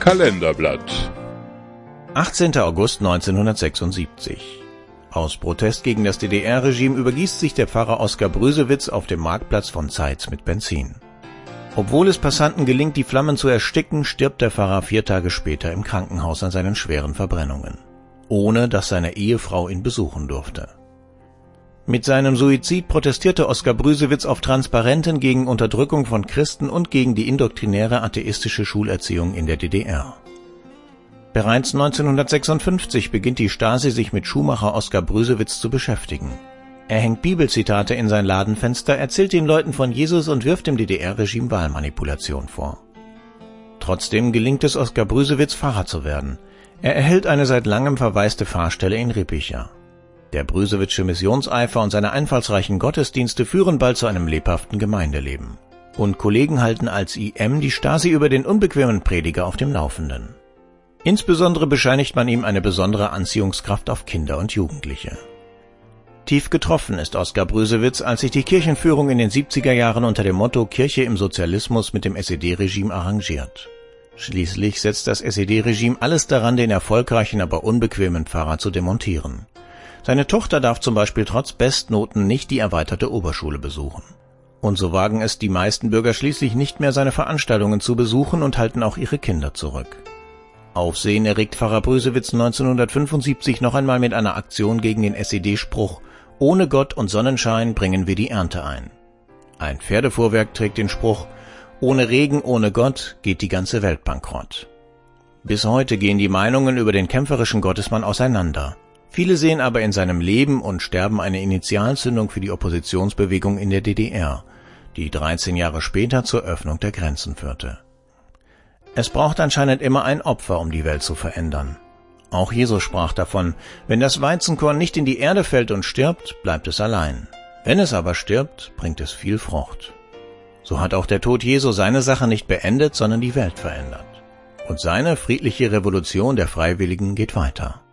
Kalenderblatt. 18. August 1976. Aus Protest gegen das DDR-Regime übergießt sich der Pfarrer Oskar Brüsewitz auf dem Marktplatz von Zeitz mit Benzin. Obwohl es Passanten gelingt, die Flammen zu ersticken, stirbt der Pfarrer 4 Tage später im Krankenhaus an seinen schweren Verbrennungen, ohne dass seine Ehefrau ihn besuchen durfte. Mit seinem Suizid protestierte Oskar Brüsewitz auf Transparenten gegen Unterdrückung von Christen und gegen die indoktrinäre atheistische Schulerziehung in der DDR. Bereits 1956 beginnt die Stasi sich mit Schuhmacher Oskar Brüsewitz zu beschäftigen. Er hängt Bibelzitate in sein Ladenfenster, erzählt den Leuten von Jesus und wirft dem DDR-Regime Wahlmanipulation vor. Trotzdem gelingt es Oskar Brüsewitz, Pfarrer zu werden. Er erhält eine seit langem verwaiste Pfarrstelle in Rippicha. Der Brüsewitzsche Missionseifer und seine einfallsreichen Gottesdienste führen bald zu einem lebhaften Gemeindeleben. Und Kollegen halten als IM die Stasi über den unbequemen Prediger auf dem Laufenden. Insbesondere bescheinigt man ihm eine besondere Anziehungskraft auf Kinder und Jugendliche. Tief getroffen ist Oskar Brüsewitz, als sich die Kirchenführung in den 70er Jahren unter dem Motto Kirche im Sozialismus mit dem SED-Regime arrangiert. Schließlich setzt das SED-Regime alles daran, den erfolgreichen, aber unbequemen Pfarrer zu demontieren. Seine Tochter darf zum Beispiel trotz Bestnoten nicht die erweiterte Oberschule besuchen. Und so wagen es die meisten Bürger schließlich nicht mehr, seine Veranstaltungen zu besuchen und halten auch ihre Kinder zurück. Aufsehen erregt Pfarrer Brüsewitz 1975 noch einmal mit einer Aktion gegen den SED-Spruch »Ohne Gott und Sonnenschein bringen wir die Ernte ein«. Ein Pferdefuhrwerk trägt den Spruch »Ohne Regen, ohne Gott geht die ganze Welt bankrott«. Bis heute gehen die Meinungen über den kämpferischen Gottesmann auseinander. Viele sehen aber in seinem Leben und Sterben eine Initialzündung für die Oppositionsbewegung in der DDR, die 13 Jahre später zur Öffnung der Grenzen führte. Es braucht anscheinend immer ein Opfer, um die Welt zu verändern. Auch Jesus sprach davon, wenn das Weizenkorn nicht in die Erde fällt und stirbt, bleibt es allein. Wenn es aber stirbt, bringt es viel Frucht. So hat auch der Tod Jesu seine Sache nicht beendet, sondern die Welt verändert. Und seine friedliche Revolution der Freiwilligen geht weiter.